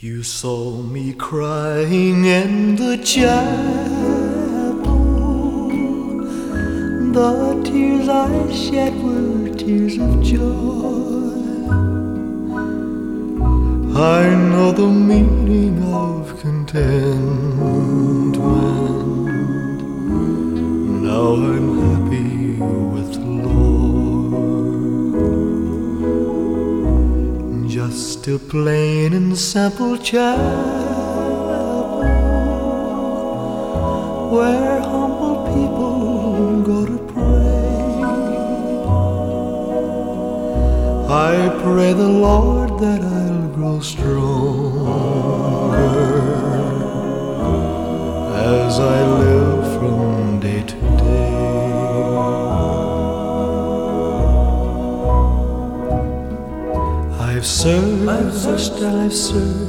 You saw me crying in the chapel. The tears I shed were tears of joy. I know the meaning of contentment. Now I'm happy with the Lord. Just a plain and simple chapel where humble people go to pray. I pray the Lord that I'll grow stronger as I live from day to day. I've searched, I've searched.